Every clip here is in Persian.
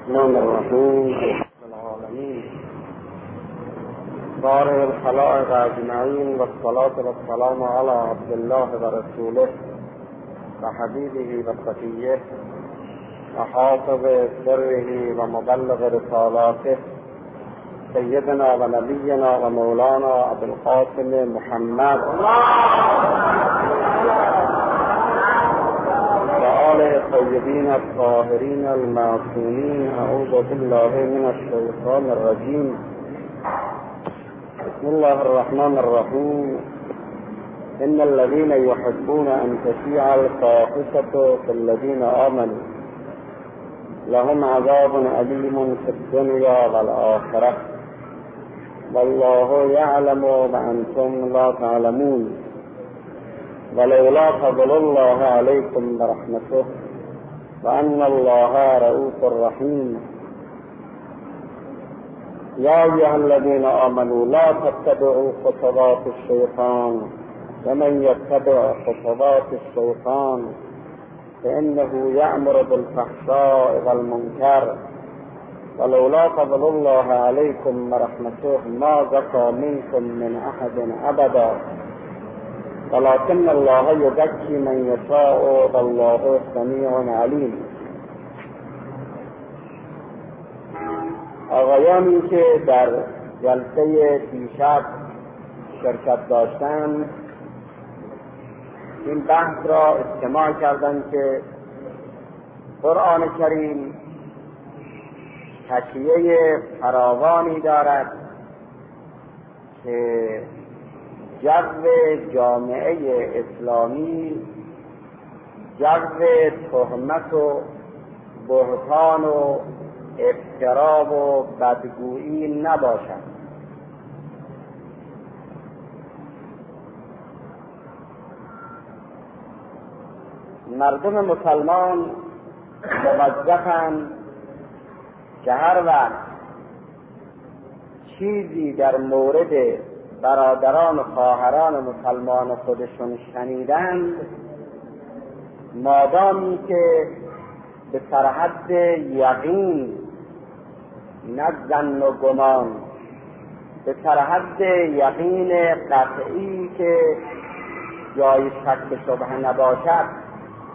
الرحمن الرحیم العالمین بارئ الخلائق اجمعین و الصلاة والسلام علی عبدالله و رسوله و حبیبه و صفیه و حافظ سره و مبلغ رسالاته سیدنا و نبینا و مولانا ابوالقاسم محمد و آله الطیبین الطاهرین المعصومین. اعوذ بالله من الشیطان الرجیم. بسم الله الرحمن الرحیم. ان الذين يحبون ان تشيع الفاحشة في الذين آمنوا لهم عذاب أليم في الدنيا والآخرة والله يعلم وأنتم لا تعلمون ولولا فضل الله عليكم ورحمته وأن الله رؤوف رحيم. يا أيها الذين آمنوا لا تتبعوا خطوات الشيطان ومن يتبع خطوات الشيطان فإنه يأمر بالفحشاء والمنكر ولولا فضل الله عليكم ورحمته ما زكى منكم من أحد أبدا ولكن الله يزكي من يشاء والله سمیع علیم. آقایانی که در جلسه دیشب شرکت داشتند این بحث را استماع کردند که قرآن کریم تکیه فراوانی دارد که جو جامعه اسلامی جو تهمت و بهتان و افترا و بدگویی نباشد. مردم مسلمان موظفند که هر وقت چیزی در مورد برادران و خواهران مسلمان خودشون شنیدند، مادامی که به سرحد یقین نه ظن و گمان، به سرحد یقین قطعی که جای شک شبهه نباشد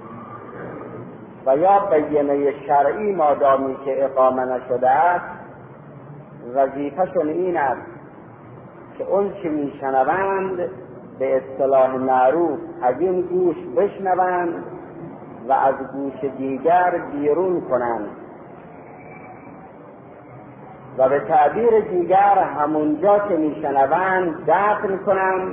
و یا بینه شرعی مادامی که اقامه نشده است، وظیفه‌شون این است که اون چه میشنوند به اصطلاح معروف از این گوش بشنوند و از گوش دیگر بیرون کنند و به تعبیر دیگر همونجا که میشنوند دفن کنند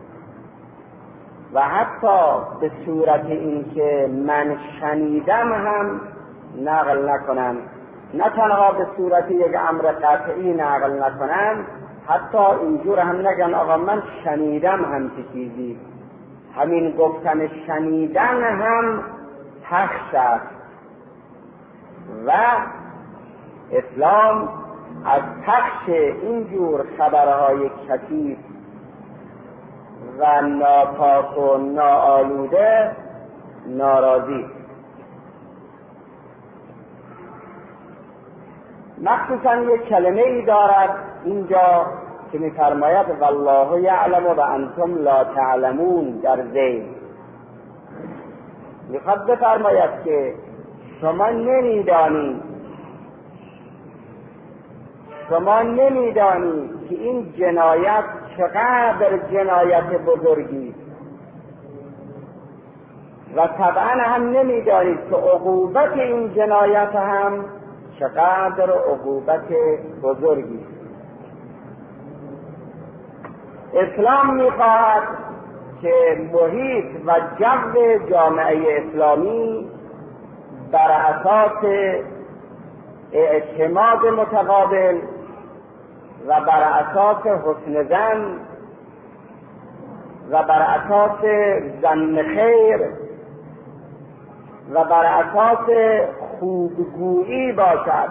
و حتی به صورت اینکه من شنیدم هم نقل نکنند. نه تنها به صورت یک امر قطعی نقل نکنند، حتی اینجور هم نگن آقا من شنیدم همچه چیزی. همین گفتن شنیدن هم پخش است و اسلام از پخش اینجور خبرهای کثیف و ناپاک و ناآلوده ناراضی. مخصوصا یک کلمه ای دارد اینجا که می‌فرماید والله یعلم و انتم لا تعلمون. در ذیل میخواد بفرماید که شما نمیدانید که این جنایت چقدر جنایت بزرگی و طبعا هم نمیدانید که عقوبت این جنایت هم چقدر عقوبت بزرگی. اسلام میخواهد که محیط و جو جامعه اسلامی بر اساس اعتماد متقابل و بر اساس حسن ظن و بر اساس ظن خیر و بر اساس خوبگویی باشد،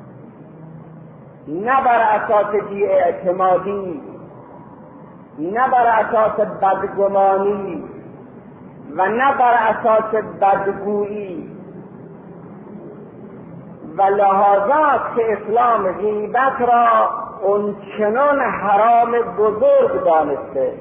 نه بر اساس بی‌اعتمادی، نه بر اساس بدگمانی و نه بر اساس بدگویی و لحاظات که اسلام غیبت را اون چنان حرام بزرگ دانسته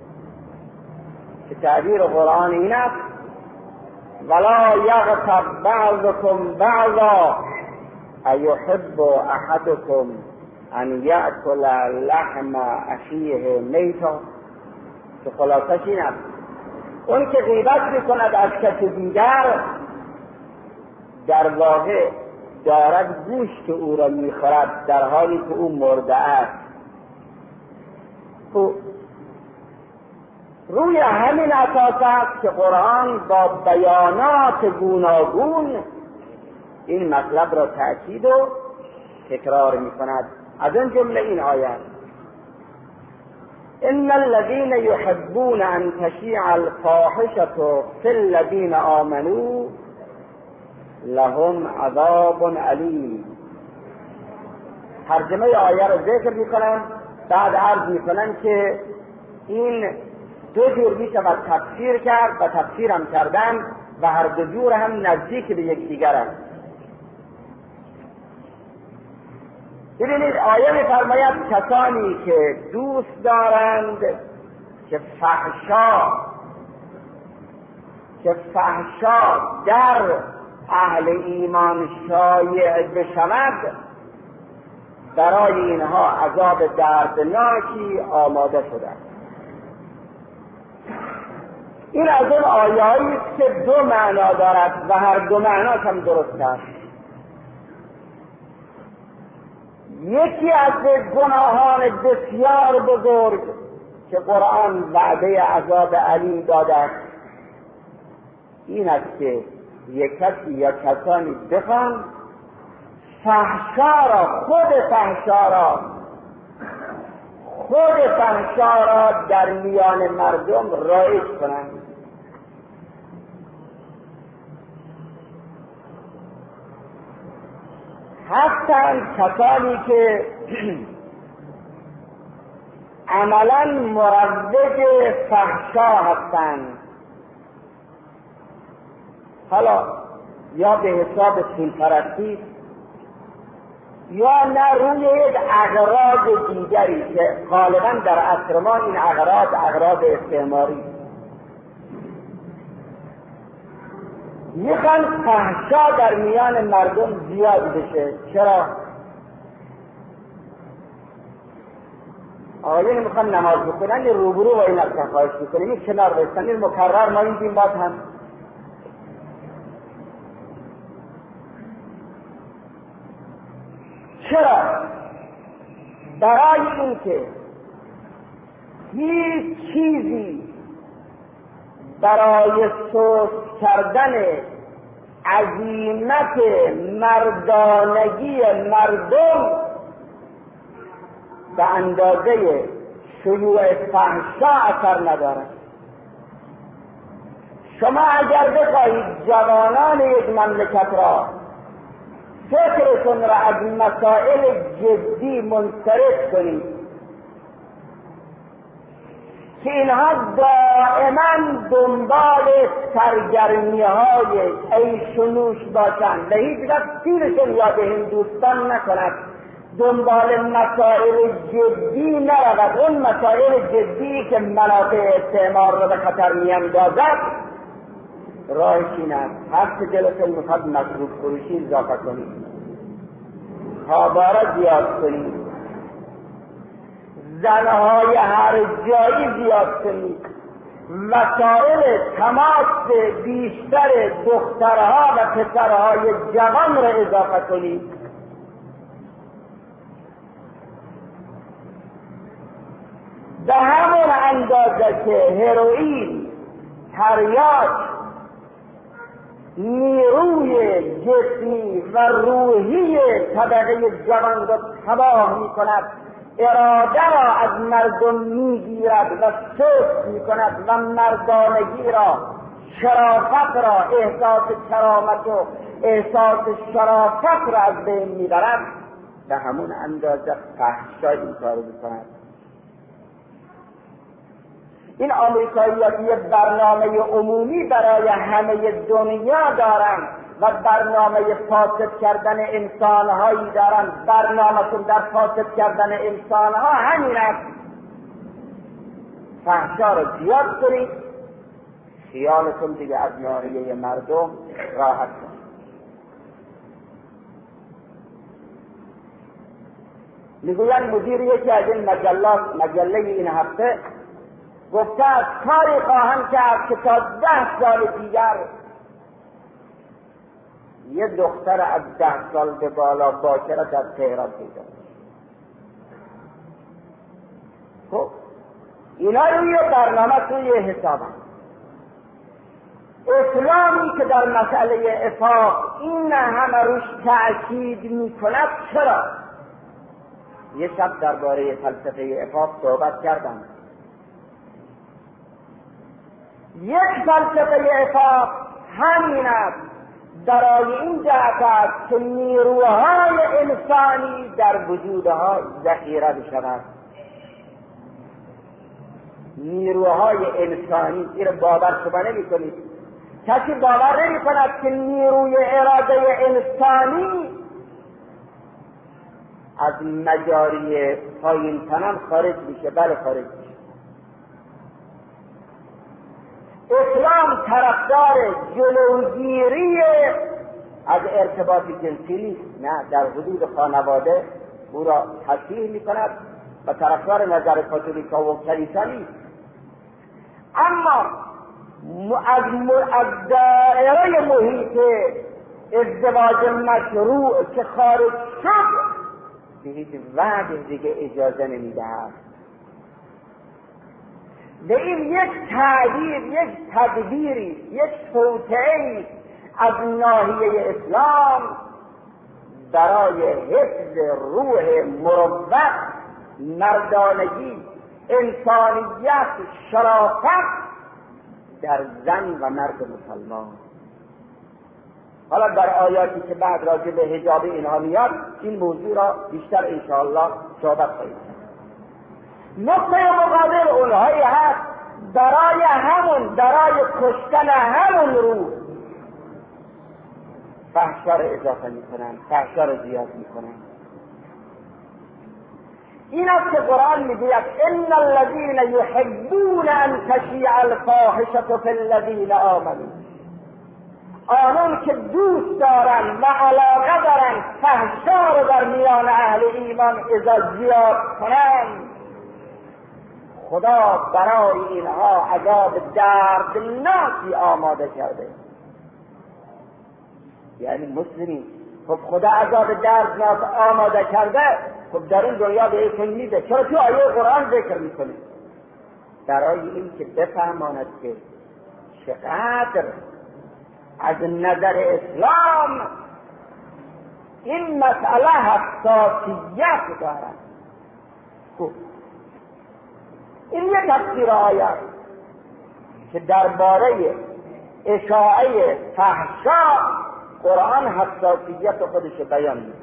که تعبیر قرآن این است ولا یغتب بعضکم بعضا ایحب احدکم ان یأکل لحم اخیه میتا، که خلاصش این است اون که غیبت میکند از کسی دیگر در واقع دارد گوشت او را میخورد در حالی که او مرده است. روی همین اساس است که قرآن با بیانات گوناگون این مطلب را تأکید و تکرار میکند. از این جمله این آیه ان الذين يحبون ان تشيع الفاحشة في الذين آمنوا لهم عذاب علیم. ترجمه آیه را ذکر میکنن، بعد عرض میکنن که این دو جور میشود تفسیر کرد و تفسیر هم کردن و هر دو جور هم نزدیک به یکدیگر است. ببینید آیه میفرماید کسانی که دوست دارند که فحشا در اهل ایمان شایع بشود برای اینها عذاب دردناکی آماده شده. این از اون آیه‌ای است که دو معنا دارد و هر دو معناش هم درست است. یکی از گناهان بسیار بزرگ که قرآن وعده عذاب علیم داده است این است که یک کسی یا کسانی بخوان خود فحشا را در میان مردم رایج کنند. هستند کسانی که عملا مروج فحشا هستند، حالا یا به حساب پولپرستی یا نه روی یک اغراض دیگری که غالبا در عصر ما این اغراض استعماری میخوان فحشا در میان مردم زیاد بشه. چرا؟ آقایون میخوان نماز بکنن روبرو با این اصلا خواهش میکنیم این کنار بستن این مکرر ما این دین باز هم چرا؟ برای اینکه هیچ چیزی برای سست کردن عظیمت مردانگی مردم به اندازه شیوع فحشا اثر ندارد. شما اگر بخواهید جوانان یک مملکت را فکرتون را از مسائل جدی منصرف کنید که اینها دائما دنبال سرگرمی‌های عیش و نوش باشند و هیچ وقت تیرشون یاد هندوستان نکند، دنبال مسائل جدی نرود، اون مسائل جدی که منافع استعمار را به خطر میاندازد راهش این است هر چه دلتون میخواد مشروب فروشی اضافه کنید، خاباره زیاد کنید، زنهای هر جایی زیاد کنید، وسایل تماس بیشتر دخترها و پسرهای جوان را اضافه کنید. به همون اندازه که هروئین، تریاک نیروی جسمی و روحی طبقه جوان را تباه می کند، اراده را از مردم میگیرد و سست میکند و مردانگی را، شرافت را، احساس کرامت و احساس شرافت را از بین میبرد، به همون اندازه فحشا این کارو میکند. این آمریکایی‌ها یه برنامه عمومی برای همه دنیا دارند و و برنامه فاسد کردن انسانهایی دارن، برنامه‌تون در فاسد کردن انسانها همین است. فحشا رو زیاد کنید، خیالتون دیگه از ناحیه مردم راحت کنید. میگوین مدیر یکی از این مجله این هفته گفته از کاری خواهم کرد که تا 10 سال دیگر یه دختر از 10 سال به بالا باکره در تهران پیدا میشه. خب اینا روی برنامه توی حساب هم. اسلامی که در مسئله عفاف این همه روش تأکید میکند چرا؟ یه شب درباره فلسفه عفاف صحبت کردم. یک فلسفه عفاف همین است، برای این جهت است که نیروهای انسانی در وجودها ذخیره بشود. نیروهای انسانی، این باور شما نمی کنید. کسی باور نمی کند که نیروی اراده انسانی از مجاری پایین تنم خارج میشه. بله خارج میشه. اسلام طرفدار جلوگیری از ارتباط جنسی نیست، نه، در حدود خانواده او را تصحیح میکند و طرفدار نظر کاتولیکا و کلیسا نیست. اما از دایره محیط ازدواج مشروع که خارج شد به هیچ وجه دیگه اجازه نمیدهد. به این یک تعبیر، یک تدبیری، یک توطئه‌ای از ناحیه اسلام برای حفظ روح مروت، مردانگی، انسانیت، شرافت در زن و مرد مسلمان. حالا در آیاتی که بعد راجع به حجاب اینها میاد این موضوع را بیشتر انشاءالله صحبت خواهیم کرد. نقطه مقابل اونهایی هست برای کشتن همون روح فحشا را اضافه میکنن، فحشا را زیاد میکنن. این است که قرآن میگوید ان الذین یحبون ان تشیع الفاحشة فی الذین آمنوا، آنان که دوست دارن و علاقه دارن فحشا رو در میان اهل ایمان اذا زیاد کنند، خدا برای اینها عذاب دردناکی آماده کرده. یعنی مسلمین، خب خدا عذاب دردناک آماده کرده، خب در این دنیا به ایتون میده، چرا تو آیه قرآن ذکر میکنید؟ برای این که بفهماند که چقدر از نظر اسلام این مسئله حساسیت دارد. خب این یک تفسیر آیه که درباره اشاعه فحشا قرآن حساسیت خودش بیان میکنه.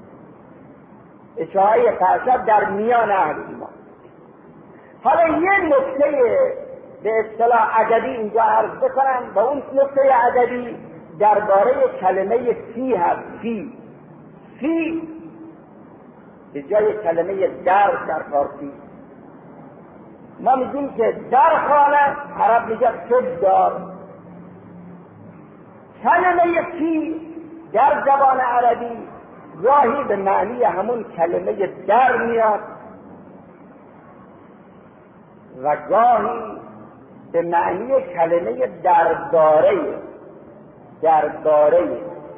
اشاعه فحشا در میان اهل ایمان. حالا یه نکته به اصطلاح ادبی اینجا عرض بکنم و اون نکته ادبی درباره کلمه فی هست. فی به جای کلمه در فارسی ما میگیم که در خانه، عرب میگه فی دار. کلمه فی در زبان عربی گاهی به معنی همون کلمه در میاد و گاهی به معنی کلمه درباره.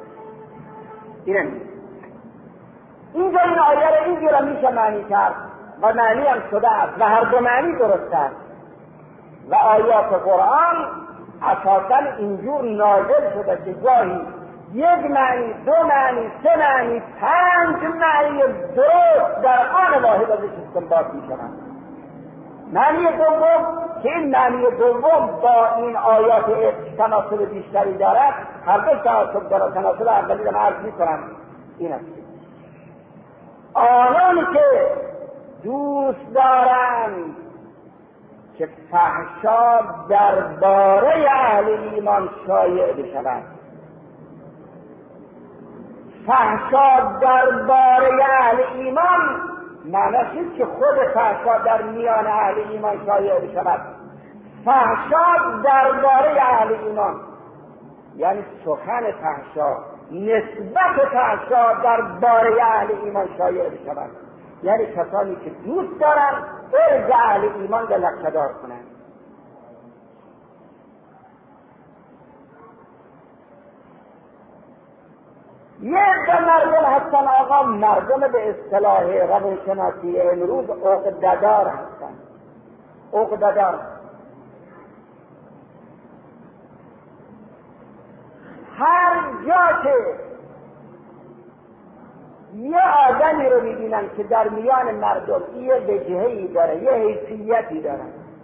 اینجا این آیه را اینجا میشه معنی کرد و معنی هم شده است و هر دو معنی درست است و آیات قرآن اساسا اینجور نازل شده که گاهی یک معنی، دو معنی، سه معنی، 5 معنی درست در آن واحد ازش استنباط میشوند. معنی دوم که این معنی دوم با این آیات تناسب بیشتری دارد، هر دو تناسب دارد. تناسب اولی را عرض میکنم این است: آنان که دوست دارند که فحشا درباره اهل ایمان شایع بشود، فحشا درباره اهل ایمان معنیش نیست که خود فحشا در میان اهل ایمان شایع بشود. فحشا درباره اهل ایمان یعنی سخن فحشا، نسبت فحشا درباره اهل ایمان شایع بشود، یعنی کسانی که دوست دارن عرض اهل ایمان را لکه‌دار کنند. یه عده مردم هستن آقا، مردم به اصطلاح روانشناسی امروز عقده‌دار هستن. عقده‌دار هر جا که یه آدمی رو میبینن که در میان مردم یه وجهه‌ای داره، یه حیثیتی داره،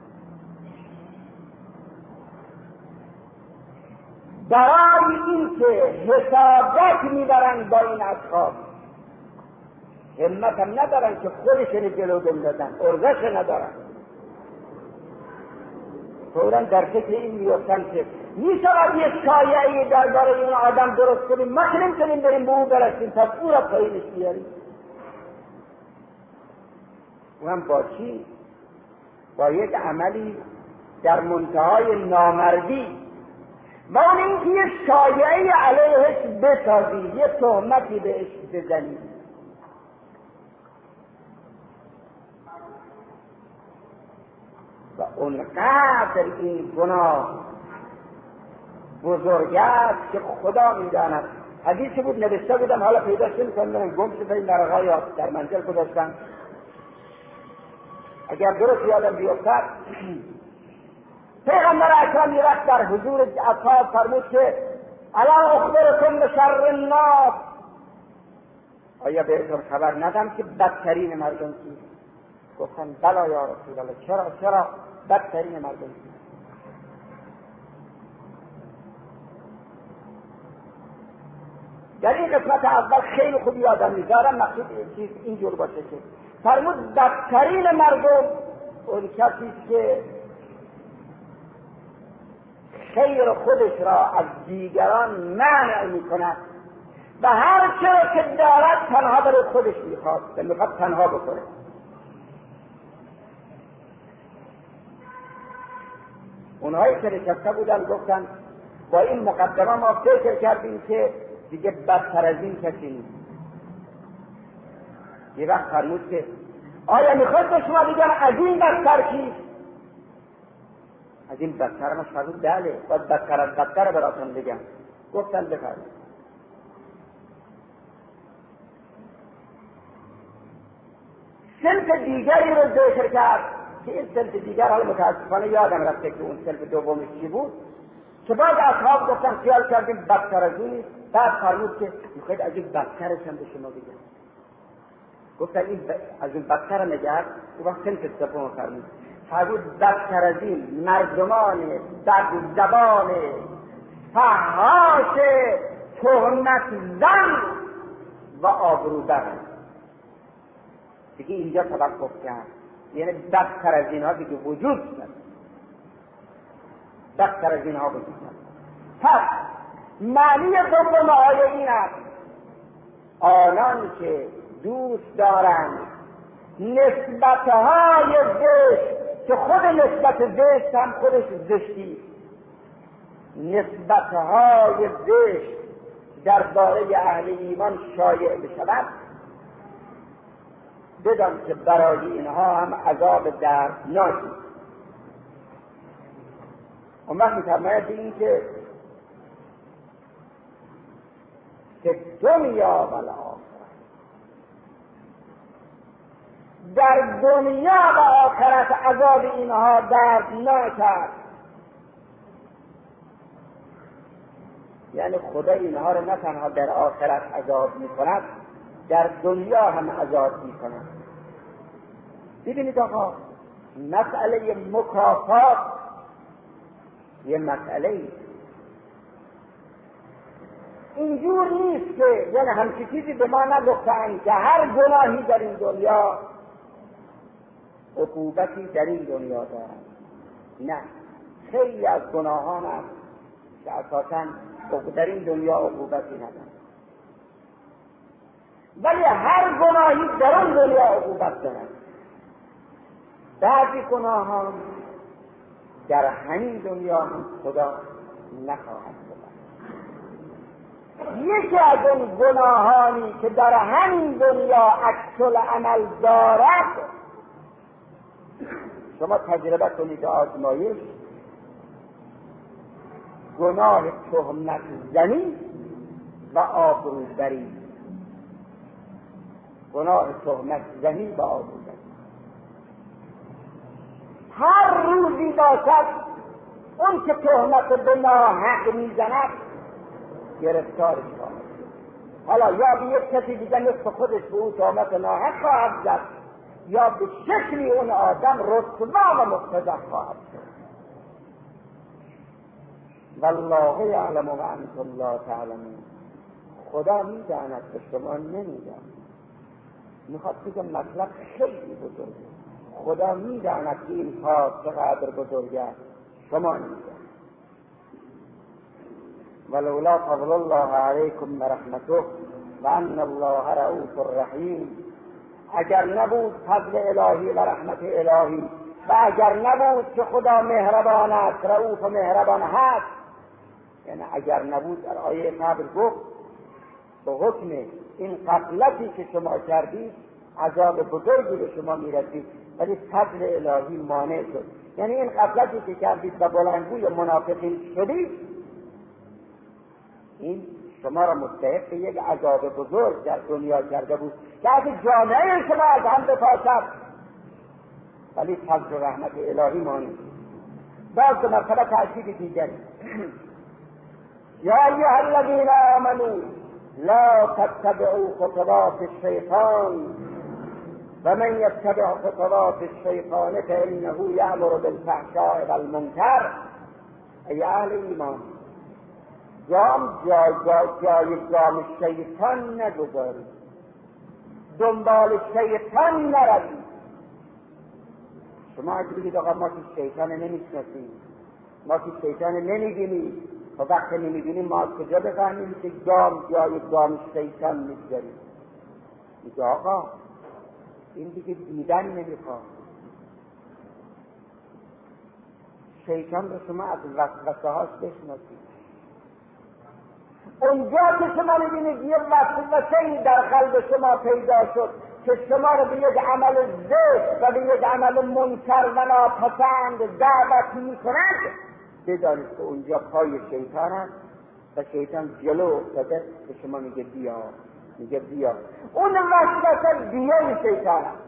برای این که حسابات میبرن با این اشخاص، همت هم ندارن که خودشون جلو بندازن، ارزش ندارن، فوراً در فکر این میفتن که میشود یه شایعی درباره این آدم درست کنیم، ما که نمیتونیم بریم به او برسیم، پس او را پایینش بیاریم. و هم با چی؟ با یک عملی در منتهای نامردی، و اون این که یه شایعی علیهش بسازی، یه تهمتی بهش بزنی. و اونقدر این گناه بزرگ است که خدا میداند. حدیثی بود نوشته بودم، حالا پیداش نمی‌کنم، گم شده این ورقه‌ای در منزل گذاشتم، اگر درست یادم بیفتد پیغمبر اکرم یه وقت در حضور اصحاب فرمود که الا اخبرکم بشر الناس، آیا بهتون خبر ندم که بدترین مردم کیست؟ گفتن بلا یا رسول الله. چرا بدترین مردم کیست؟ در این قسمت اول خیلی خوب یادم میذارم، مقصود چیز اینجور باشه که فرمود بدترین مردم اون کسی که خیر خودش را از دیگران منع میکند و هر چه که دارد تنها برای خودش میخواد تنها بکنه. اونهایی که نشسته بودن گفتن با این مقدمه ما فکر کردیم که دیگه بدتر از این کسی نیست. یه وقت فرمود که آیا میخواید به شما بگم از این بدتر کیست؟ از این بدتر ما فرمود بله، باید بدتر از بدتر براتون بگم. گفتن بفرمایید. صنف دیگری رو ذکر کرد که این صنف دیگر حالا متاسفانه یادم رفته که اون صنف دومش چی بود، که بعد اصحاب گفتن خیال کردیم بدتر از اون نیست. بعد فرمود که میخواید از این بدترش هم به شما بگم. گفتن این از این بدتر نگرد. او وقت صنف سوم فرمود بدتر از این مردمان بد زبان فحاش تهمت زن و آبروبر. دیگه اینجا توقف کرد، یعنی بدتر از اینها دیگه وجود نداره، بدتر از اینها وجود نداره. پس معنی دوم آیه این است آنان که دوست دارند نسبتهای زشت، که خود نسبت زشت هم خودش زشتی، نسبتهای زشت درباره اهل ایمان شایع بشود، بدان که برای اینها هم عذاب دردناکی. اون وقت می‌فرماید این که دنیا و آخرت، در دنیا و آخرت عذاب اینها دردناک است. یعنی خدا اینها رو نه تنها در آخرت عذاب می‌کند، در دنیا هم عذاب می‌کند. ببینید آقا، مسئله مکافات یه مسئله اینجور نیست که یعنی همچی چیزی به ما نگفتن که هر گناهی در این دنیا عقوبتی در این دنیا دارد. نه، خیلی از گناهان است که اساساً در این دنیا عقوبتی ندارد. ولی هر گناهی در اون دنیا عقوبت دارد. بعضی گناهان در همین دنیا هم خدا نخواهد بود. یکی از اون گناهانی که در همین دنیا عکس العمل دارد، شما تجربه کنید، آزمایش، گناه تهمت زنی و آبروبری. گناه تهمت زنی و آبروبری هر روزی باشد اون که تهمت به ناحق میزند گرفتارش خواهد. حالا یا به یک کسی دیگه مثل خودش به اون تهمت ناحق خواهد زد، یا به شکلی اون آدم رسوا و مقتدر خواهد شد. والله یعلم و انتم لا تعلمون. خدا میداند که شما نمیدانید. میخواد بگم مطلب خیلی بزرگه. خدا میداند که این کار چقدر بزرگه، شما نمیدانید. ولولا فضل الله علیکم و رحمته و ان الله رؤوف رحیم. اگر نبود فضل الهی و رحمت الهی و اگر نبود که خدا مهربان است، رؤوف و مهربان هست، یعنی اگر نبود، در آیه قبل گفت به حکم این غفلتی که شما کردید عذاب بزرگی به شما میرسید، ولی فضل الهی مانع شد. یعنی این غفلتی که کردید و بلندگوی منافقین شدید، این شما را مستحق یک عذاب بزرگ در دنیا کرده بود که اگه جامعه شما از هم بپاشد، ولی فضل و رحمت الهی مانع شد. باز به مرتبه تأکید دیگری یا ایها الذین آمنوا لا تتبعوا خطوات الشیطان و من یتبع خطوات الشیطان فانه یأمر بالفحشاء والمنکر. ای اهل ایمان، جایگاه شیطان نگذارید، دنبال شیطان نروید. شما اگه بگید آقا ما که شیطان نمیشناسیم، ما که شیطان نمیبینیم، و وقتی نمیبینیم ما کجا بفهمیم که جایگاه شیطان میگذاریم؟ میگه آقا این دیگه دیدن نمیخواد. شیطان رو شما از وسوسه هاش بشناسید. اونجا که شما میبینید یه وسوسه‌ای در قلب شما پیدا شد که شما رو به یک عمل زشت و به یک عمل منکر و ناپسند دعوت میکند، بدانید که اونجا پای شیطان است و شیطان جلو افتاده به شما میگه بیا، میگه بیا. اون وسوسه بیای شیطان است.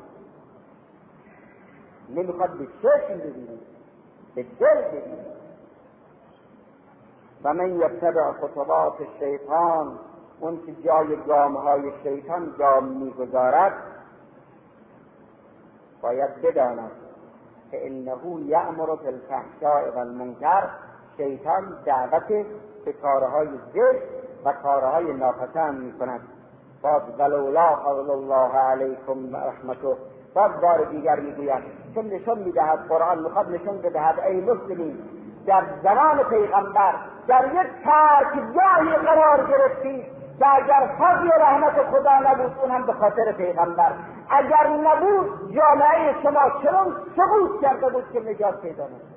نمیخواد به چشم ببینید، به دل ببینید. و من یتبع خطوات الشیطان، اون که جای گامهای شیطان گام میگذارد، باید بداند که انه یأمر بالفحشاء والمنکر. شیطان دعوت به کارهای زشت و کارهای ناپسند میکند. باز ولولا فضل الله علیکم و رحمته، باز بار دیگر میگوید که نشان میدهد، قرآن میخواد نشان بدهد ای مسلمین، در زمان پیغمبر در یک ترکگاهی قرار گرفتید که اگر فضل و رحمت خدا نبود، اون هم به خاطر پیغمبر، اگر نبود جامعه شما چنان سقوط کرده بود که نجات پیدا نمی‌کرد.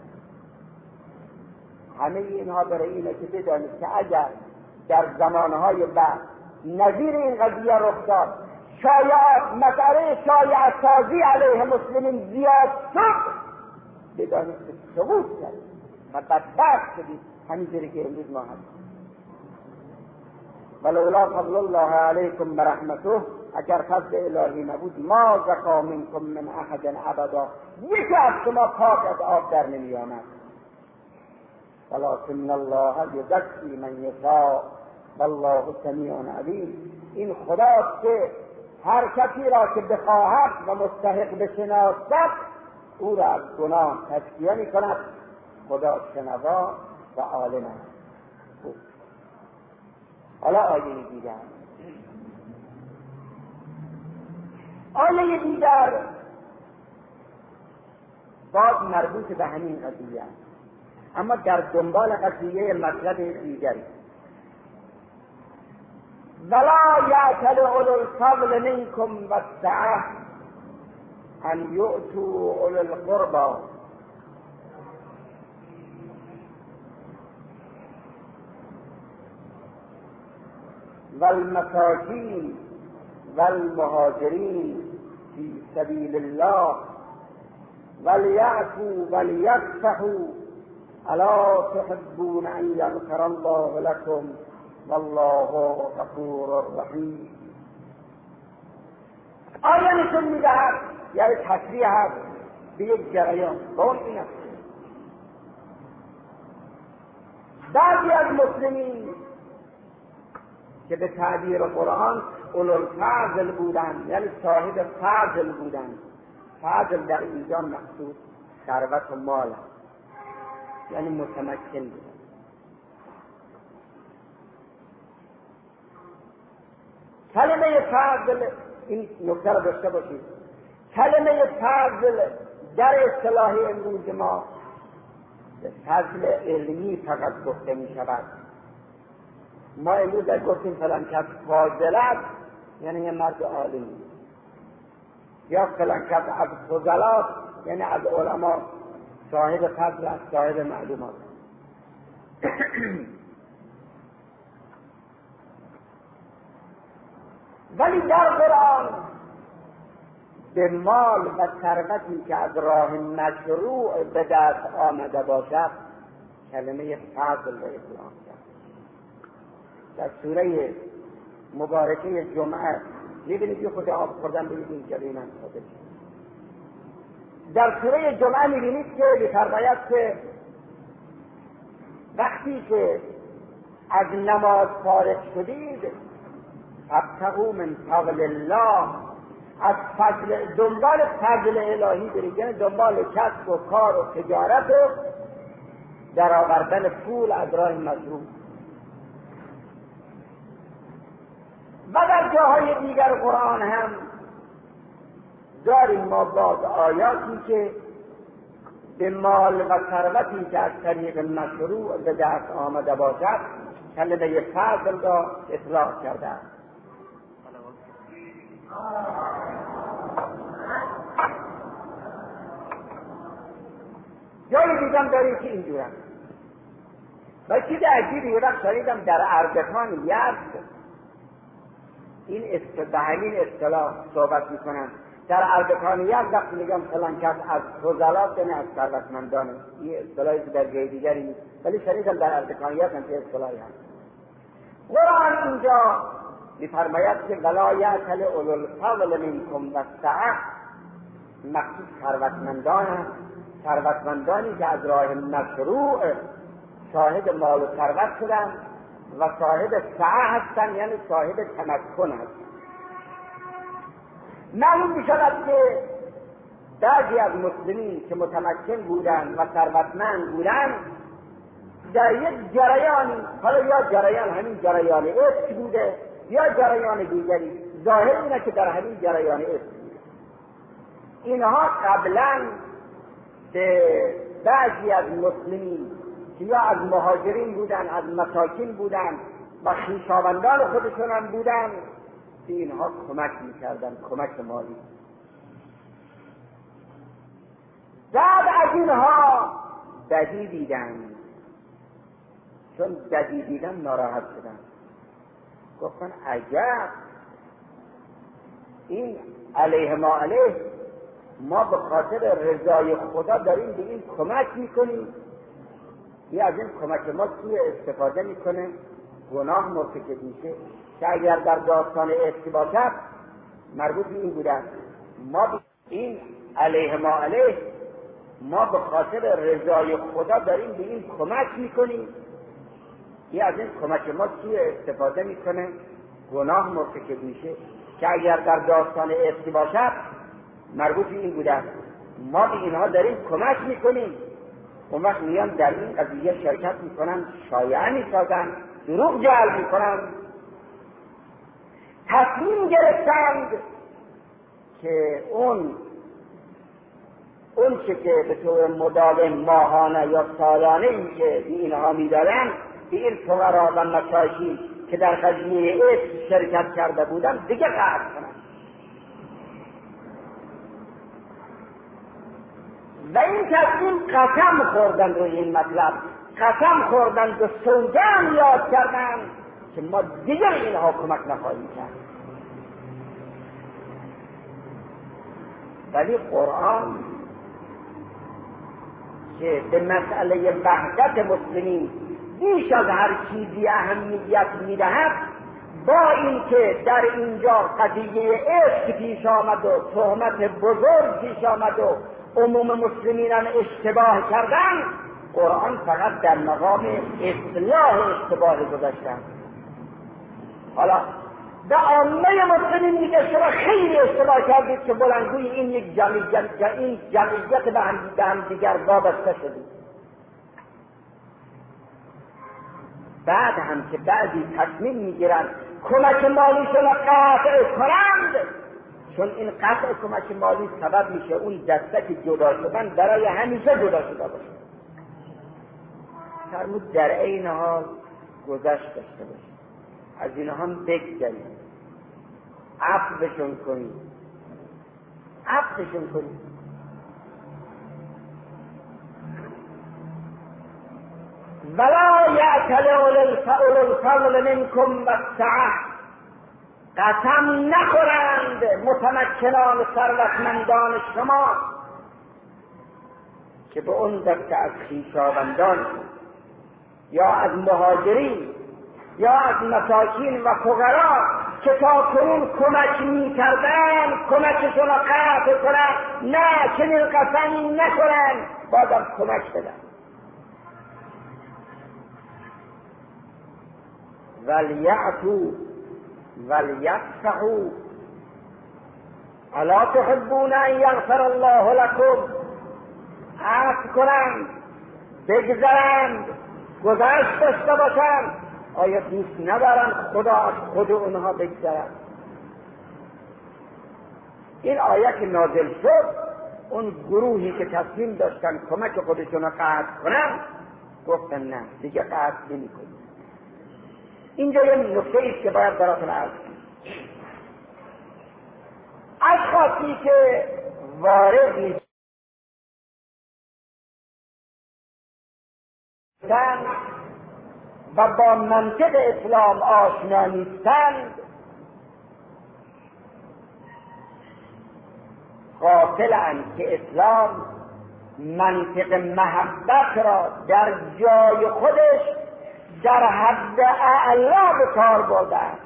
همه اینها برای اینه که بدانید که اگر در زمانهای بعد نظیر این قضیه رخ داد، شایعات، مسئله شایعه سازی علیه مسلمین زیاد شد، بدانید که سقوط کرد و بدبخت شدید، همینجوری که امروز ما هستیم. ولولا فضل الله علیکم و رحمته، اگر فضل الهی نبود، ما زکا منکم من احد ابدا، یکی از شما پاک از آب در نمی آمد. ولکن الله یزکی من یشاء والله سمیع علیم. این خداست که هر کسی را که بخواهد و مستحق بشناسد، او را از گناه تزکیه می کند. خدا شنوا و عالم است. حالا آیه دیگر، آیه دیگر باز مربوط به همین قضیه است، اما در دنبال قضیه مطلب دیگری. ولا یأتل اولو الفضل منکم والسعة ان یؤتوا اولي القربى والمساکین والمهاجرین فی سبیل الله وليعفوا وليصفحوا الا تحبون ان یغفر الله لكم والله غفور رحیم. آیا نشون میدهد یعنی تصریح هست به یک جریان قول این است. بعضی از مسلمین که به تعبیر قرآن اولوالفضل بودند، یعنی صاحب فضل بودند، فضل در اینجا مقصود ثروت و مال است، یعنی متمکن بودند. کلمه فضل، این نکته را داشته باشید، کلمه فضل در اصطلاح امروز ما به فضل علمی فقط گفته می شود. ما امروز در گفتیم فلان کس فاضل است، یعنی یه مرد عالمی، یا فلان کس از فضلات، یعنی از علما، صاحب فضل است، صاحب معلومات. ولی در قرآن به مال و ثروتی که از راه مشروع به دست آمده باشد کلمه فضل را اطلاق کرد. در سوره مبارکه جمعه می‌بینید یه خود آب خوردن بگید این جلوی من خودش. در سوره جمعه می‌بینید که می‌فرماید که وقتی که از نماز فارغ شدید فابتغوا من فضل الله، از فضل دنبال فضل الهی برید، یعنی دنبال کسب و کار و تجارت و در آوردن پول از راه مشروع. و در جاهای دیگر قرآن هم داریم ما باز آیاتی که به مال و ثروتی که از طریق مشروع به دست آمده باشد کلمه فضل را اطلاق کرده است. جایی دیدم داری که اینجور است. و چیز عجیبی یه وقت شنیدم در اردکان یزد این به همین اصطلاح صحبت میکنن. در اردکان یزد وقتی میگم فلان کس از فضلات یعنی از ثروتمندانه، این اصطلاحی که در جای دیگری نیست، ولی شنیدم در اردکان یزد هم که اصطلاحی هست. قرآن اینجا می‌فرماید که ولا یأتل اولو الفضل منکم والسعة، مقصود ثروتمندان است، ثروتمندانی که از راه مشروع صاحب مال و ثروت شدند و صاحب سعه هستند، یعنی صاحب تمکن هستند. معلوم می‌شود که بعضی از مسلمین که متمکن بودند و ثروتمند بودند در یک جریانی، حالا یا جریان همین جریان عشق بوده یا جریان دیگری، ظاهر اینه که در همین جریان عشق بوده، اینها قبلا به بعضی از مسلمین که یا از مهاجرین بودن، از مساکین بودن و خویشاوندان خودشون هم بودن، که اینها کمک میکردن، کمک مالی. بعد از اینها بدی دیدن، چون بدی دیدن ناراحت شدن، گفتن عجب این علیه ما علیه، ما به خاطر رضای خدا داریم به این کمک میکنیم، این از این کمک ما سوء استفاده میکنه، گناه مرتکب میشه، که اگر در داستان عشق باشد مربوط به این بوده ما این علیه ما علیه، ما به خاطر رضای خدا داریم به این کمک میکنیم، این از این کمک ما سوء استفاده میکنه، گناه مرتکب میشه، که اگر در داستان عشق باشد مربوط به این بوده ما به اینها داریم کمک میکنیم. اون وقت میان در این قضیه شرکت میکنن، شایعه میسازن، دروغ جعل میکنن، تصمیم گرفتند که اون چه که به طور مداوم ماهانه یا سالانه این که به اینها میدادن به این فقرا و مساکین که در قضیه عشق شرکت کرده بودن دیگه قطع کنند. و این تصمیم قسم خوردن روی این مطلب، قسم خوردن و سوگند یاد کردن که ما دیگر اینها کمک نخواهیم کرد. ولی قرآن که به مسئله وحدت مسلمین بیش از هر چیزی اهمیت میدهد، با اینکه در اینجا قضیه عشق پیش آمد و تهمت بزرگ پیش آمد و عموم مسلمینان اشتباه کردن، قرآن فقط در مقام اصلاح اشتباه گذاشتن. حالا به عامه مسلمین میگه شما خیلی اشتباه کردید که بلندگوی این یک جمعیت به هم دیگر وابسته شدید. بعد هم که بعضی تصمیم میگیرن کمک مالیشون قطع کنند، چون این قطع کمک مالی سبب میشه اون دسته که جدا شدن برای همیشه جدا شده باشه. فرمود در این حال گذشت داشته باشید، از اینها هم بگذارید، عفوشون کنید، عفوشون کنید. ولا یأتل اولو الفضل منکم والسعة، قسم نخورند متمکنان ثروتمندان شما که به اون دسته از خویشاوندان یا از مهاجرین یا از مساکین و فقرا که تا کنون کمک می‌کردند کمکشون را قطع کنند، نه چنین قسمی نخورند، بازم کمک بدن. ولیعفوا ولیصفحوا الا تحبون ان یغفر الله لكم، عفو کنند، بگذرند، گذشت داشته باشند. آیا دوست ندارند خدا از خود اونها بگذرند؟ این آیه که نازل شد، اون گروهی که تصمیم داشتن کمک خودشون را قطع کنند گفتن نه دیگه قطع نمی‌کنیم. اینجا یه نکته ایست که باید براتون عرض کنم. اشخاصی که وارد نیستند و با منطق اسلام آشنا نیستند، غافلند که اسلام منطق محبت را در جای خودش در حد اعلا به کار برده است.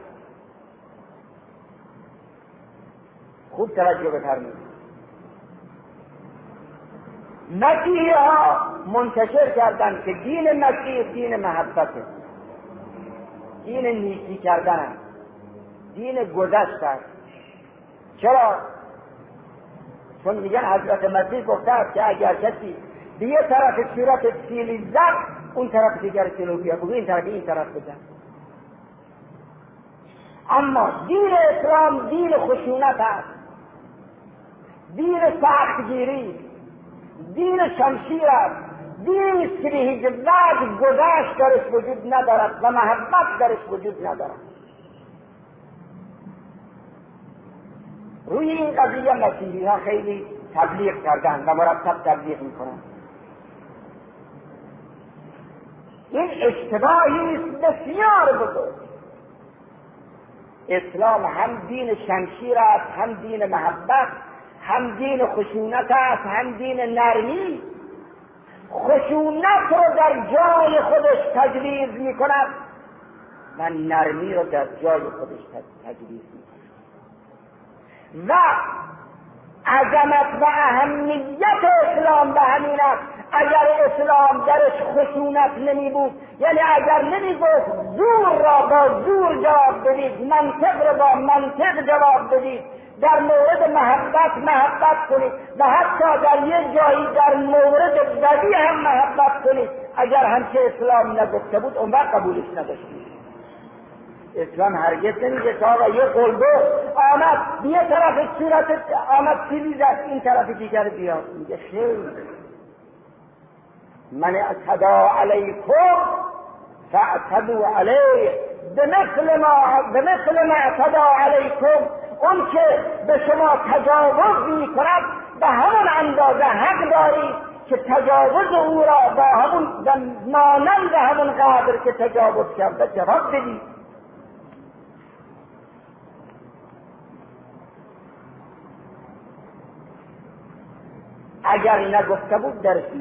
خوب توجه بفرمایید. مسیحی ها منتشر کردند که دین مسیح دین محبته، دین نیکی کردن است، دین گذشت است. چرا؟ چون میگن حضرت مسیح گفته است که اگر کسی به یه طرف صورت سیلی زد، اون طرف دیگر سیلو بگو، این طرف بزن. اما دین اسلام دین خشونت است، دین سختگیری، دین شمشیر است، دینی است که به هیچ وجه گذشت درش وجود ندارد و محبت درش وجود ندارد. روی این قضیه مسیحی ها خیلی تبلیغ کردن و مرتب تبلیغ میکنن. این اشتباهی است بسیار بزرگ. اسلام هم دین شمشیر است، هم دین محبت، هم دین خشونت است، هم دین نرمی. خشونت رو در جای خودش تجویز میکند و نرمی رو در جای خودش تجویز میکند. و عظمت و اهمیت اسلام به همین است. اگر اسلام درش خشونت نمی بود، یعنی اگر نمی گفت زور را با زور جواب بدید، منطق را با منطق جواب بدید، در مورد محبت کنید و حتی در یک جایی در مورد بدی هم محبت کنید، اگر همچه اسلام نگفته بود اون وقت قبولش نداشتید. اسلام هرگز نمیگه که آقا یه قلبه آمد یه طرف صورت آمد سیلی زد این طرف دیگر بیاد، میگه خیلی من اعتدا علیکم فاعتدوا علیه، به مثل ما اعتدا علیکم، اون که به شما تجاوز می کند به همون اندازه حق دارید که تجاوز او را با همون مانند همون قدر که تجاوز کرده جواب بدید. اگر نگفته بود درش نه.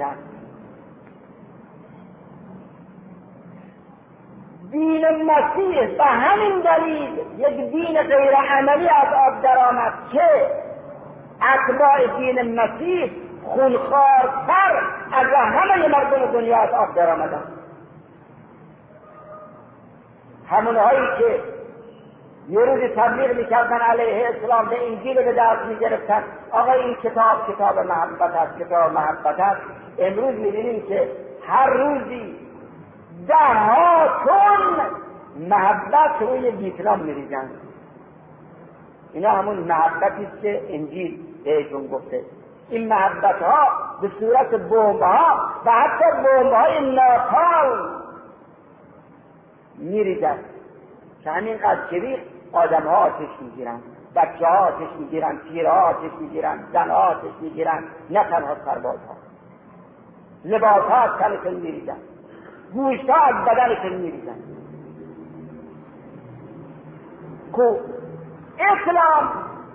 دین مسیح به همین دلیل یک دین غیر عملی از آب درآمد که اتباع دین مسیح خونخوارتر از همه مردم دنیا از آب درآمدند. همونهایی که یه روزی تبلیغ میکردن علیه اسلام، به انجیل به دست میگرفتن، آقا این کتاب محبت است، کتاب محبت است. امروز میبینیم که هر روزی 10,000 تن محبت روی ویتنام میریزن. اینا همون محبتی است که انجیل بهشون گفته. این محبت ها به صورت بمب ها و حتی بمب های ناپال میریزن که همینقدر چریق آدم ها آتش میگیرن، بچه ها آتش میگیرن، پیرها آتش میگیرن، زن ها آتش میگیرن، نه تنها سرباز ها. لباس ها از تنشون میریزن، گوشت ها از بدنشون میریزن. که اسلام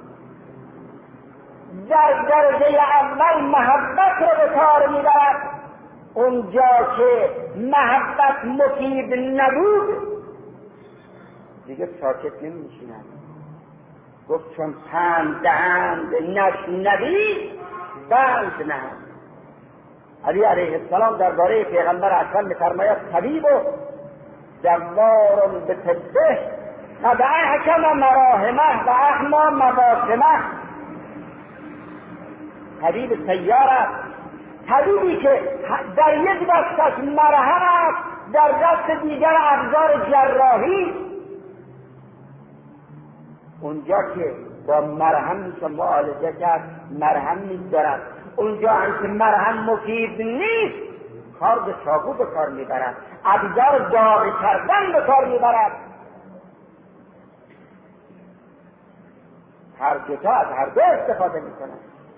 در درجه اول محبت رو به کار میبرد. اونجا که محبت مفید نبود دیگه ساکت نمیشینند. گفت چون پند دهند نشنوی بند نهند. علی علیه السلام درباره پیغمبر اکرم می‌فرماید طبیب و دوار به طبه قد احکم مراهمه و احما مواسمه. طبیب سیار است، طبیبی که در یک دستش مرهم است، در دست دیگر ابزار جراحی. اونجا که با مرهم میشه معالجه کرد مرهم می‌دارد، اونجا هم که مرهم مفید نیست کار به چاقو به کار میبرد، ابزار داغ کردن به کار میبرد. هر دوتا از هر دو استفاده میکنند،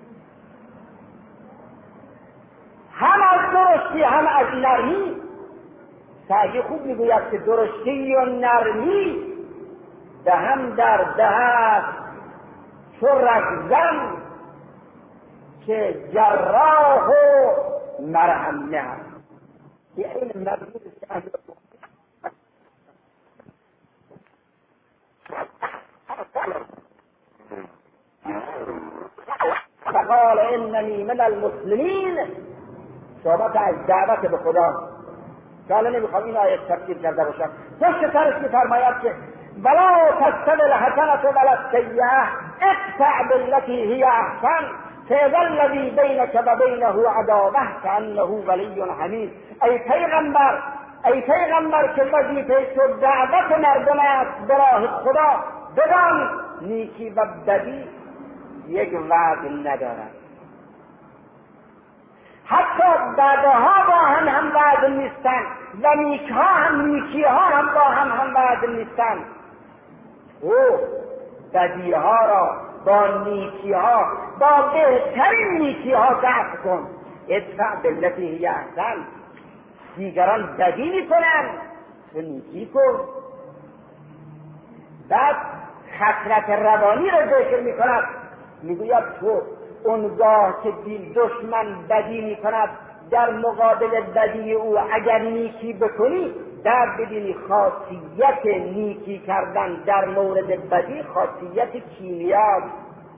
هم از درشتی هم از نرمی. سعدی خوب میگوید که درشتی و نرمی به هم در دهست چو رگزن که جراح و مرهم نه. یه این مرموز فقال اننی من المسلمین. صحبت از دعوت به خدا. حالا نمیخوام این آیه تفسیر کرده باشم. پشت سرش میفرماید که ولا تستوی الحسنة ولا السیئة ادفع بالتي هي احسن فاذا الذی بینک و بینه عداوة کأنه ولی حمید. ای پیغمبر که وظیفه تو دعوت مردم است به راه خدا، بدان نیکی و بدی یک وعد ندارد. حتی بدها با هم وعد نیستن و نیکیها هم با هم وعد نیستن. او بدیها را با نیکیها، با بهترین نیکیها دفع کن. ادفع بالتی هی احسن. دیگران بدی میکنن تو نیکی کن. بعد خسرت روانی را ذکر میکند، میگوید تو اونگاه که دشمن بدی میکند در مقابل بدی او اگر نیکی بکنی در ببینی خاصیت نیکی کردن در مورد بدی خاصیت کیمیاست،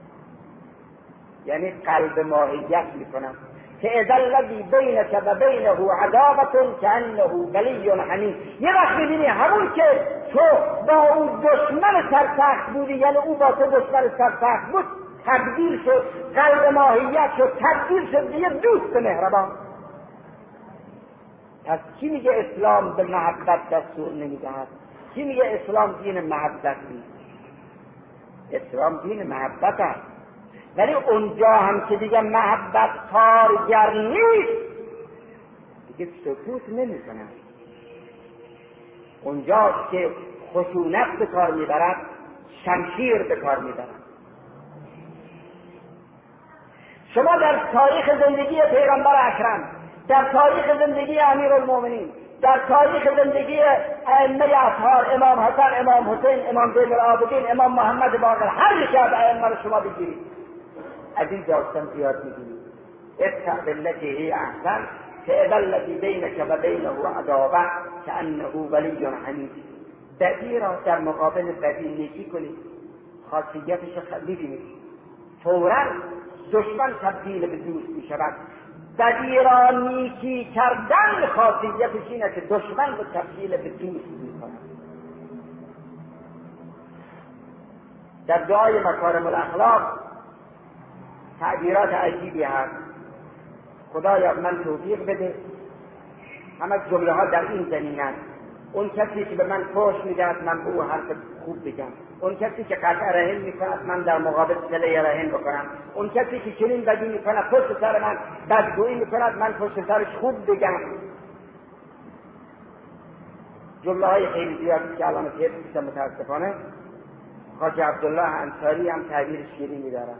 یعنی قلب ماهیت میکنن که اذا الذی بینک و بینه عداوة کأنه ولی حمید. یه وقت ببینی همون که تو با اون دشمن سرسخت بودی، یعنی او با تو دشمن سرسخت بود، تبدیل شد، قلب ماهیت شد، تبدیل شد به یه دوست مهربان. پس کی میگه اسلام به محبت دستور نمیدهد؟ کی میگه اسلام دین محبت نیست؟ اسلام دین محبت است، ولی اونجا هم که دیگه محبت کارگر نیست دیگه سکوت نمیکنه. اونجا که خشونت به کار میبرد، شمشیر به کار میبرد. شما در تاریخ زندگی پیغمبر اکرم، در تاریخ زندگی امیرالمومنین، در تاریخ زندگی ائمه اطهار، امام حسن، امام حسین، امام زین العابدین، امام محمد باقر، هر یک از ائمه رو شما بگیرید، از این داستان زیاد میگیرید. ادفع بالتي هی احسن فاذا الذی بینک و بینه عداوه کانه ولی حمید. بدی را در مقابل بدی نیکی کنید، خاصیتش میبینید، فوراً دشمن تبدیل به دوست میشود. بدی را نیکی کردن خاصیتش اینه که دشمن رو تبدیل به دوست میکند. در دعای مکارم الاخلاق تعبیرات عجیبی هست. خدایا من توفیق بده، همه جمله ها در این زمینه است. اون کسی که به من فحش میدهد من به او حرف خوب بگم، اون کسی که قطع رحم میکند من در مقابل صله رحم بکنم، اون کسی که چنین بدی میکند پشت سر من بدگویی میکند من پشت سرش خوب بگم. جمله های خیلی زیادی که الان پیدا میشه. متاسفانه حاج عبدالله انصاری هم تعبیر شیرینی دارد،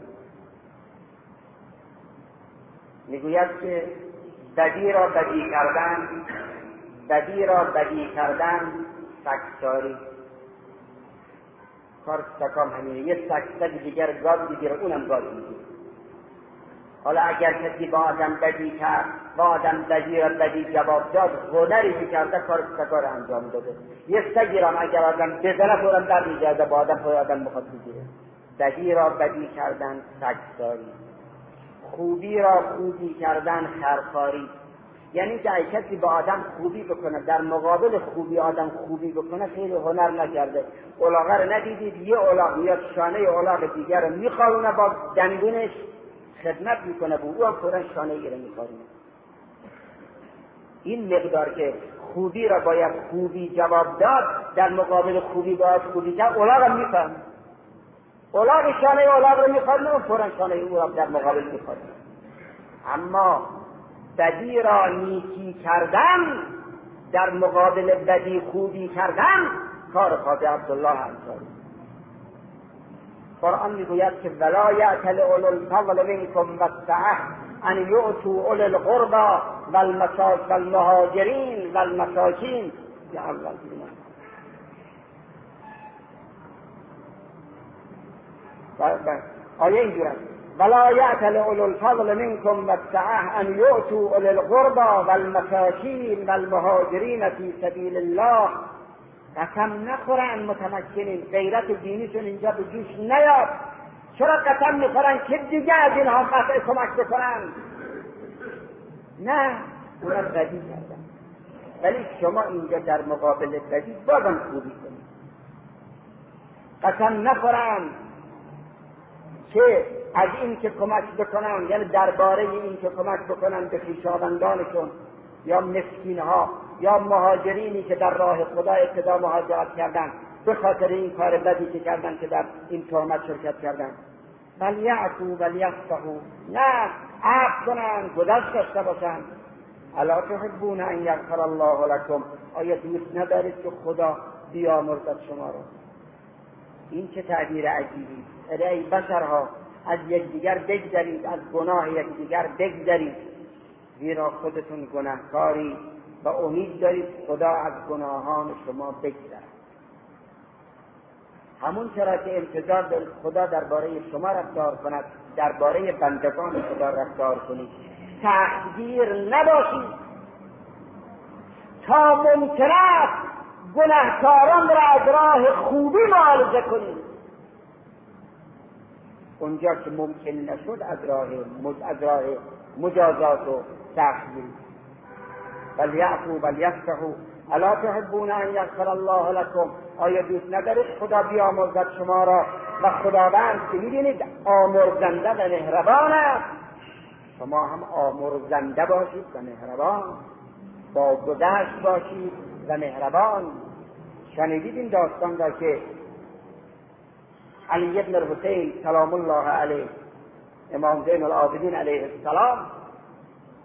میگوید که بدی را بدی کردن، بدی را بدی کردن سگساری. کار سکام همینه، یه سگ دیگر گاز میگیره، اونم گاز میگیره. حالا اگر کسی با آدم بدی کرد، با آدم بدی را بدی جواب داد، هنری که کرده کار سگا را انجام داده. یه سگی را اگر آدم بزنه فوراً در میگرده، با آدم پای آدم میخواد بگیره. بدی را بدی کردن سگساری، خوبی را خوبی کردن خرخاری. یعنی که کسی با آدم خوبی بکنه، در مقابل خوبی آدم خوبی بکنه، خیلی هنر نکرده. الاغه رو ندیدید؟ یه الاغ میاد شانه الاغ دیگر رو میخارونه، با دندونش خدمت میکنه، با او هم فوراً شانه ای رو میخارونه. این مقدار که خوبی را باید خوبی جواب داد، در مقابل خوبی باید خوبی کرد، الاغ هم میفهم. الاغ شانه الاغ رو میخارونه و فوراً شانه او را در مقابل میخارونه. اما بدی را نیکی کردن، در مقابل بدی خوبی کردن، کار خواجه عبدالله انصاری. قرآن میگوید که ولا یأتل اولو الفضل منکم والسعة ان یؤتوا اولی القربى والمهاجرین والمساکین. یا الله آیه اینجوری ولا یأتل اولو الفضل منکم والسعة ان یؤتوا اولی القربى والمساکین والمهاجرین فی سبیل الله. قسم نخورن متمکنین، غیرت دینیشون اینجا به جوش نیاد. چرا قسم میخورن که دیگه از اینها قطع کمک بکنن؟ نه، اونا بدی کردن، ولی شما اینجا در مقابل بدی بازم خوبی کنید. قسم نخورن که از این که کمک بکنن، یعنی درباره این که کمک بکنن به خویشاوندانشون یا مسکینها یا مهاجرینی که در راه خدا ابتدا مهاجرت کردن به خاطر این کار بدی که کردن، که در این تهمت شرکت کردن، بل یعفو بل یصفحوا، نه، عفو کنن، گذشت داشته باشن. الا تحبون ان یغفر الله لكم، آیا دوست ندارید که خدا بیامرزد شما رو؟ این چه تعبیر عجیبی! ای بشرها، از یکدیگر بگذرید، از گناه یکدیگر بگذرید، زیرا خودتون گناهکاری و امید دارید خدا از گناهان شما بگذرد. همون چرا که انتظار دارید خدا درباره شما رفتار کند، درباره بندگان خدا رفتار کنید. تحقیر نباشید تا ممکن است گناهکاران را از راه خوبی معالجه کنید. اونجا که ممکن نشد از راه مجازات و تحقیر. بل یعفو بل یصفحوا الا تحبون ان یغفر الله لكم، آیا دوست ندارید خدا بیامرزد شما را؟ و خداوند که می‌بینید آمرزنده و مهربان است، شما هم آمرزنده باشید و مهربان، با گذشت باشید و مهربان. شنیدید این داستان را که علی بن الحسین سلام الله علیه، امام زین العابدین علیه السلام،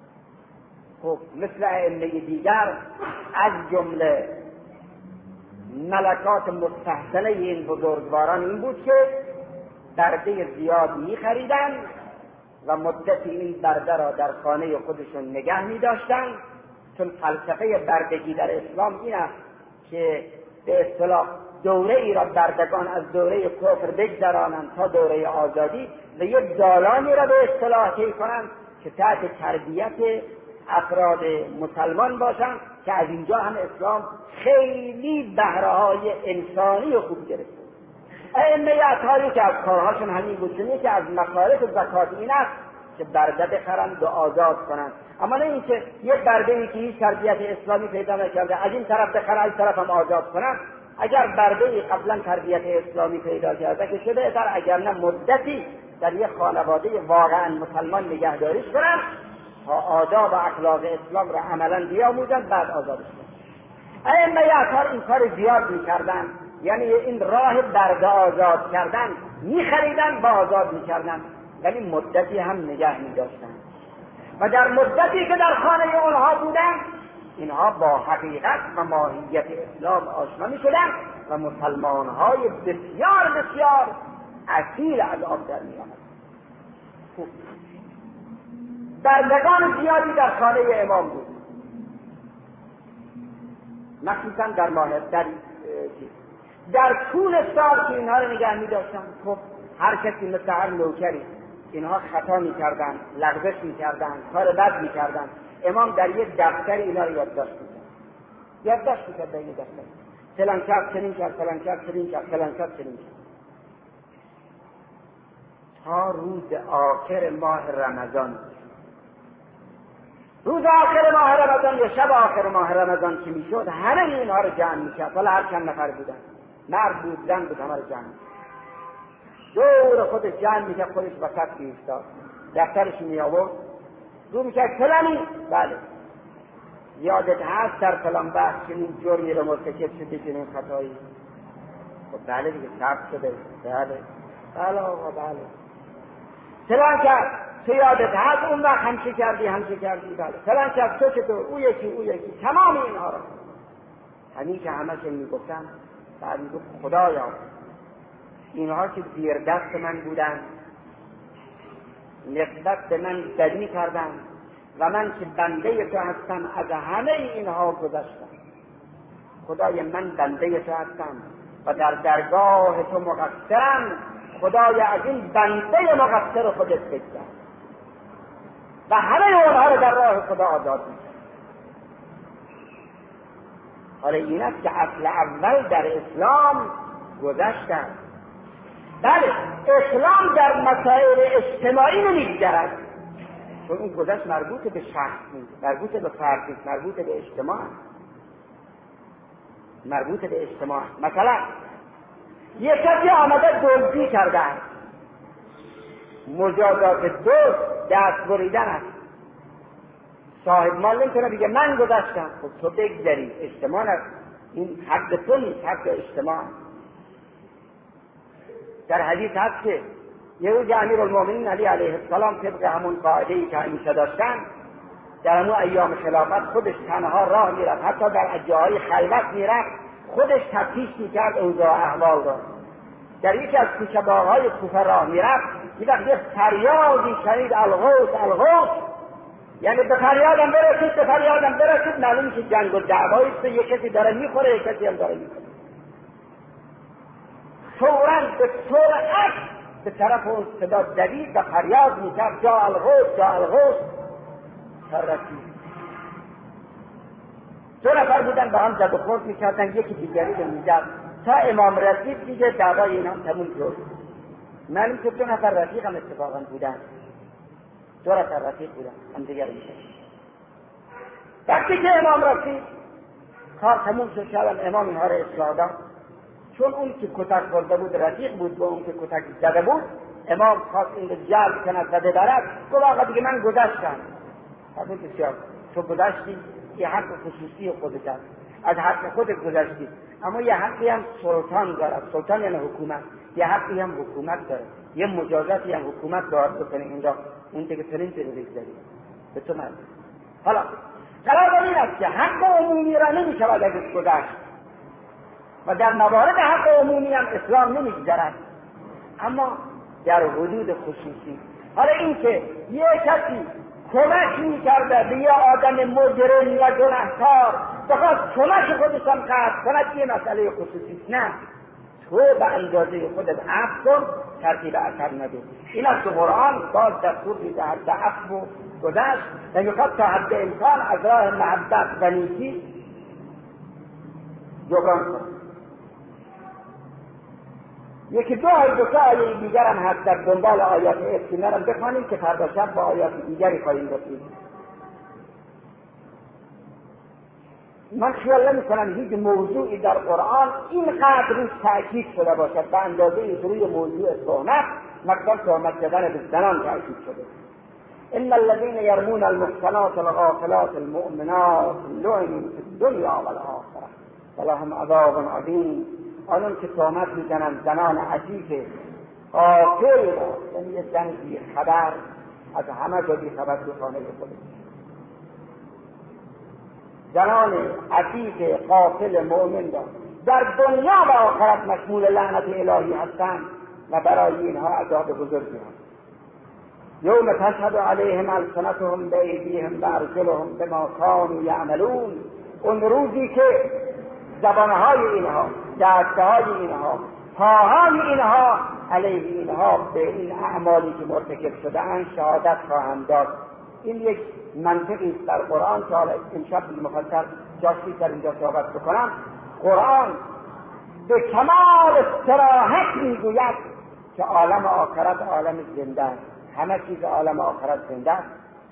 خب مثل ائمه دیگر از جمله ملکات مستحسنه این بزرگواران این بود که برده زیاد می‌خریدن و مدتی این برده را در خانه خودشون نگه می‌داشتند، چون فلسفه بردگی در اسلام این است که به اصطلاح دوره ای را بردگان از دوره کفر بگذرانند تا دوره آزادی و یک دالانی را به اصطلاح طی کنند که تحت تربیت افراد مسلمان باشند که از اینجا هم اسلام خیلی بهره‌های انسانی خوب گرفته. ائمه اطهاری که از کارهاشون همین بود، چون که از مصارف زکات این است که برده بخرند و آزاد کنند، اما نه اینکه یک برده‌ای که هیچ تربیت اسلامی پیدا نکرده از این طرف بخره از طرف هم آزاد کنند. اگر برده‌ای قبلا تربیت اسلامی پیدا کرده که شده بهتر، اگر نه مدتی در یک خانواده واقعا مسلمان نگهداریش کنند تا آداب و اخلاق اسلام را عملا بیاموزند، بعد آزادش کنند. ائمه اطهار این کار زیاد می‌کردند، یعنی این راه برده آزاد کردن می‌خریدن و آزاد می‌کردن، ولی مدتی هم نگه می‌داشتن و در مدتی که در خانه اونها بودن اینها با حقیقت و ماهیت اسلام آشنا می‌شدند و مسلمان‌های بسیار بسیار اصیل از آب در می‌آمدند. بردگان زیادی در خانه امام بود، مخصوصا در ماه در طول سال که اینها رو نگه می‌داشتن. خب هر کسی مثل هر نوکری اینها خطا می‌کردن، لغزش می‌کردن، کار بد می‌کردن، امام در یک دفتر اینا رو یادداشت می‌کرد در یک دفتر، فلان شب چنین کرد، فلان شب چنین کرد، فلان شب چنین کرد، تا روز آخر ماه رمضان. روز آخر ماه رمضان یا شب آخر ماه رمضان که میشد همه اینها رو جمع می‌کرد، حالا هر چند نفر بودن، مرد بود زن بود، همه رو جمع می‌کرد، دور خودش جمع می‌کرد، خودش وسط می‌ایستاد، دفترش می‌آورد رو می‌کرد. فلانی بله یادت هست در فلان بحث چنین جرمی رو مرتکب شدی، چنین خطایی؟ خب بله دیگه ثبت شده. بله آقا بله. فلان کرد تو یادت هست اون وقت همچه کردی بله. فلان کرد تو چطور؟ او یکی تمام اینها رو همین که همه میگفتن. بعد میگفت خدایا اینها که زیر دست من بودن، نسبت به من بدی کردن و من که بنده تو هستم از همه اینها گذشتم. خدای من بنده تو هستم و در درگاه تو مقصرم، خدایا از این بنده مقصر خودت بگذر و همه اونها رو در راه خدا آزاد می‌کنم. حالا این است که اصل اول در اسلام گذشتن. بله اسلام در مسائل اجتماعی نمی‌گذرد، چون اون گذشت مربوط به شخص نیست، مربوط به فرد نیست، مربوط به اجتماع. مثلا یک کسی آمده دزدی کرده است، مجازات دزد دست بریدن است. صاحب مال نمیتونه بگه من گذشتم، خب تو بگذری، اجتماع است، این حق تو نیست، حق اجتماع. در حدیث هست که یه روز امیرالمومنین علی علیه السلام طبق همون قاعده‌ای که همیشه داشتن در همون ایام خلافت خودش تنها راه میرفت، حتی در جاهای خلوت میرفت، خودش تفتیش میکرد اوضاع احوال را. در یکی از کوچه باغ‌های کوفه راه میرفت، یه وقت یه فریادی شنید الغوث، یعنی به فریادم برسید، معلوم که جنگ و دعوایی است، یک کسی داره میخوره، یک کسی هم داره میخوره. فوراً به سرعت به طرف اون صدا دوید و فریاد میکرد جا الغوث. رسید. دو نفر بودن با هم زد و خورد میکردن، یکی دیگری رو میزد تا امام رسید دیگه دعوای اینا تموم شد. معلوم که دو نفر رفیق هم اتفاقا بودن، هم دیگر میشد. وقتی که امام رسید کار تموم شد، شدن امام اینها رو اصلاح داد، چون اون که کتک خورده بود رفیق بود با اون که کتک زده بود، امام خواست این رو جلب کند و ببرد، گفت آقا دیگه من گذشتم. حضرت بسیار تو گذشتی، یه حق خصوصی خودت است، از حق خودت گذشتی، اما یه حقی هم سلطان دارد، سلطان یعنی حکومت، یه حقی هم حکومت داره، یه مجازاتی هم حکومت دارد بکنه اینجا، اون دیگه ترین بگذاری به تو مرد. حالا قرار این است که حق عمومی را نمیشود ازش گذشت، و در موارد حق عمومی هم اسلام نمیگذرد، اما در حدود خصوصی. حالا این که یه کسی کمک میکرده به یه آدم مجرم و گناهکار بخواد کمک خودش هم قطع کند، یه مسئله خصوصی نه. تو به اندازه خودت عفو کن، ترتیب اثر نده. این از تو قرآن باز دستور میدهد به عفو و گذشت و میخواد تا حد امکان از راه محبت و نیکی جبران کن. یکی دو آیه دیگر هم هست در دنبال آیات افتیمه را بخوانیم که فردا شب با آیات دیگری خواهیم رسید. من خیال نمی‌کنم هیچ موضوعی در قرآن اینقدر روش تأکید شده باشد به اندازه روی موضوع تهمت، مثلا تهمت زدن به زنان تأکید شده. ان الذين يرمون المحصنات الغافلات المؤمنات لعنوا في الدنيا والآخرة ولهم عذاب عظیم. آنان که تهمت میزنند زنان عفیف غافل، یعنی یه زن بی خبر از همه جا بی خبر تو خانه خودش، زنان عفیف غافل مؤمن در دنیا و آخرت مشمول لعنت الهی هستند و برای اینها عذاب بزرگی هست. یوم تشهد علیهم السنتهم بایدیهم و ارجلهم بما کانوا یعملون. اون روزی که زبانهای اینها، دستهای اینها، پاهای اینها علیه اینها به این اعمالی که مرتکب شده اند شهادت خواهند داد. این یک منطقی است در قرآن که حالا امشب مفصل جاشی در اینجا صحبت بکنم. قرآن به کمال صراحت میگوید که عالم آخرت عالم زنده است، همه چیز عالم آخرت زنده است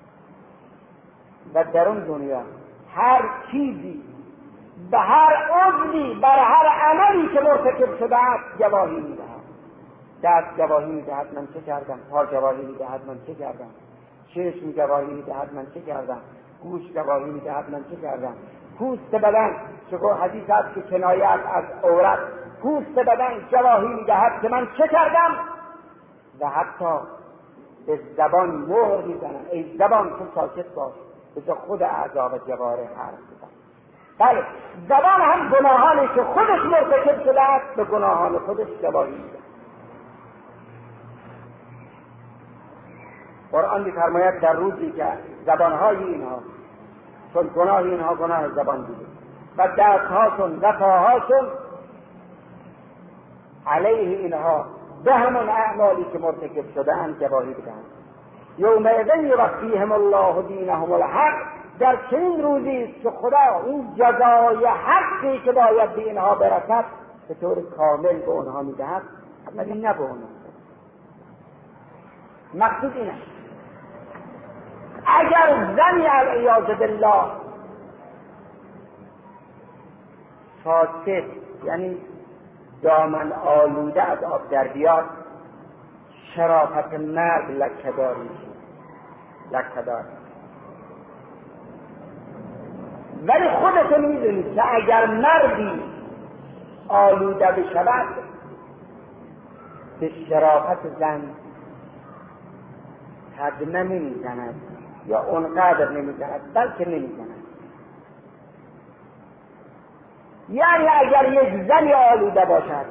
و در اون دنیا هر چیزی به هر عضوی بر هر عملی که مرتکب شده است گواهی میدهد. دست گواهی میدهد من چه کردم، پا گواهی میدهد من چه کردم، چشم گواهی میدهد من چه کردم، گوش گواهی میدهد من چه کردم، پوست بدن، چون حدیث است که کنایت از عورت، پوست بدن گواهی میدهد که من چه کردم و حتی به زبان مهر میزنن. ای زبان تو ساکت باش، به خود اعضا و جوارح حرف بزن. بله، زبان هم گناهانی که خودش مرتکب شده است به گناهان خودش گواهی میده. قرآن می‌فرماید در روزی که زبانهای اینها، چون گناه اینها گناه زبان بوده و دستهاشون و پاهاشون علیه اینها به همون اعمالی که مرتکب شده اند گواهی بدهند. یومئذ یوفیهم الله دینهم الحق. در چنین روزی است که خدا این جزای حقی که باید به اینها برسد به طور کامل به اونها میدهد، ولی نه به اونها. مقصود اینه اگر زنی علیاذ بالله فاسد، یعنی دامن آلوده از آب در بیاد، شرافت مرد لکه‌دار میشه، لکه‌دار. ولی خودتون میدونید که اگر مردی آلوده بشود به شرافت زن حدمه نمیزند یا اونقدر نمیزند، بلکه نمیزند. یعنی اگر یک زنی آلوده باشد،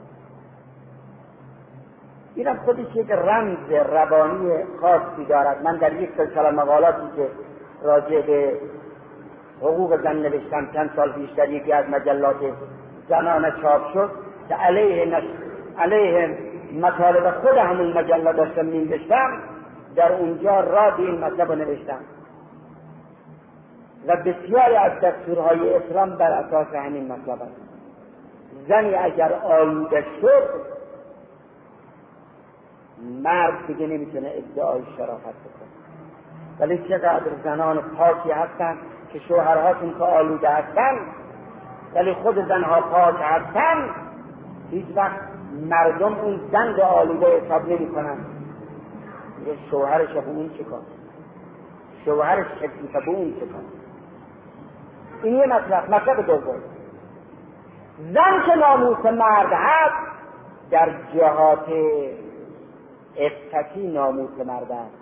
اینم خودش یک رمز روانی خاصی دارد. من در یک سلسله مقالاتی که راجع به حقوق زن نوشتم چند سال پیش در یکی از مجلات زنانه چاپ شد که علیه مطالب خود همون مجله داشتم نوشتم، در اونجا را به این مطلب نوشتم و بسیاری از دستورهای اسلام بر اساس همین مطلب است. زنی اگر آلوده شد، مرد دیگه نمیتونه ادعای شرافت بکنه. ولی چقدر زنان پاکی هستن که شوهرهاشون که آلوده هستن ولی خود زنها پاک هستن، هیچ وقت مردم اون زن رو آلوده حساب نمی کنن. یه شوهرش به اون چه کن، شوهرش به اون چه کن. این یه مطلب دوم، زن که ناموس مرد هست در جهات عفتی ناموس مرد هست،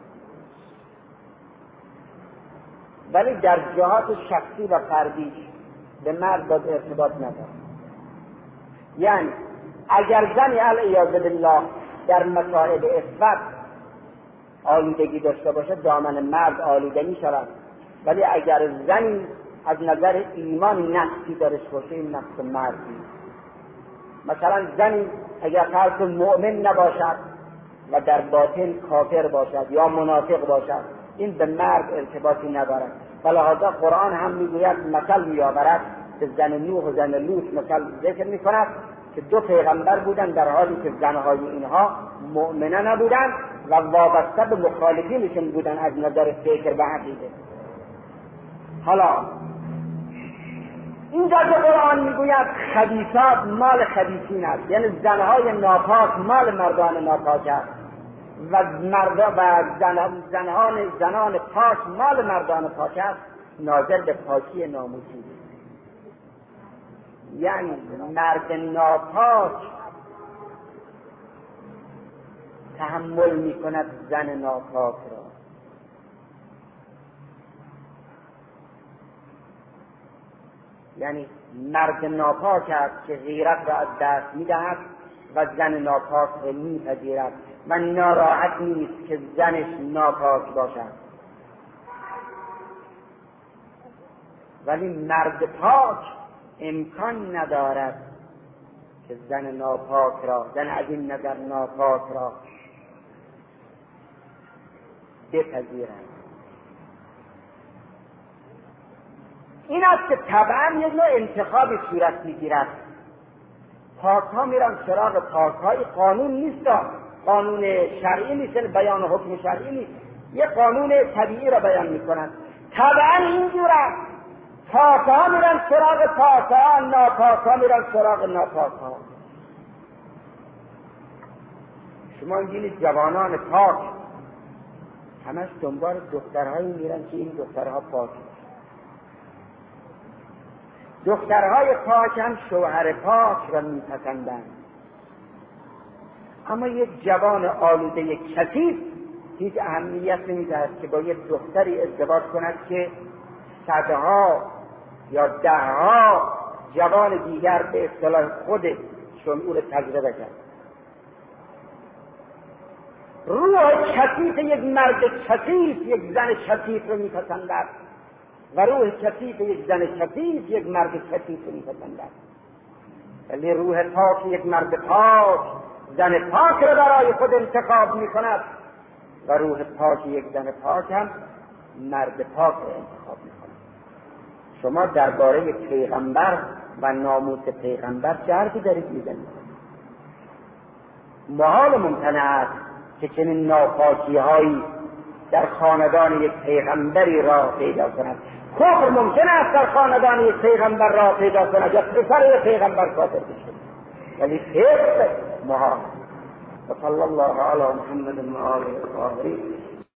ولی در جهات شخصی و فردی به مرد باید ارتباط نداره. یعنی اگر زنی علیاذ بالله در مسائل عفت آلودگی داشته باشه دامن مرد آلوده می شود، ولی اگر زنی از نظر ایمان نقصی درش باشه این نقص مردی. مثلا زنی اگر فرض مؤمن نباشد و در باطن کافر باشد یا منافق باشد این به مرد ارتباطی ندارد. ولهذا قرآن هم میگوید مثل میآورد که زن نوح و زن لوط مثل ذکر میکند که دو پیغمبر بودند در حالی که زنهای اینها مؤمنه نبودند و وابسته به مخالفینشون بودند از نظر فکر و عقیده. حالا اینجا که قرآن میگوید خبیثات مال خبیثین است، یعنی زنهای ناپاک مال مردان ناپاک است و زنان پاک مال مردان پاک است، ناظر به پاکی ناموسی. یعنی مرد ناپاک تحمل میکند زن ناپاک را. یعنی مرد ناپاک است که غیرت را از دست میدهد و زن ناپاک را میپذیرد و ناراحت نیست که زنش ناپاک باشد. ولی مرد پاک امکان ندارد که زن ناپاک را، زن از این نظر ناپاک را بپذیرد. این است که طبعا یک نوع انتخابی صورت میگیرد. پاک ها میرن سراغ پاک های، قانون نیست، قانون شرعی نیست، بیان حکم شرعی نیست، یک قانون طبیعی را بیان میکنند. طبعا اینجور است، پاک ها میرن سراغ پاک ها، ناپاک ها میرن سراغ ناپاک ها. شما اینجوری جوانان پاک همش دنبال دخترهایی میرن که این دخترها پاک. دخترهای پاک هم شوهر پاک را میپسندند. اما یک جوان آلوده کثیف هیچ اهمیت نمیدهد که با یک دختری ازدواج کند که صدها یا دهها جوان دیگر به اصطلاح خودشون او را تجربه کرد. روح کثیف یک مرد کثیف یک زن کثیف را میپسندد و روح کثیف یک زن کثیف یک مرد کثیف را میپسندد. ولی روح پاک یک مرد پاک زن پاک را برای خود انتخاب میکند و روح پاک یک زن پاک هم مرد پاک را انتخاب میکند. شما درباره پیغمبر و ناموس پیغمبر چه حرفی دارید میزنید؟ محال ممکنه است که چنین ناپاکی هایی در خاندان یک پیغمبری راه پیدا کند. کفر ممکن است در خاندان یک پیغمبر راه پیدا کند یا پسر یک پیغمبر کافر بشه، ولی فسق محال. و صلی الله علی محمد و آله الطاهرین.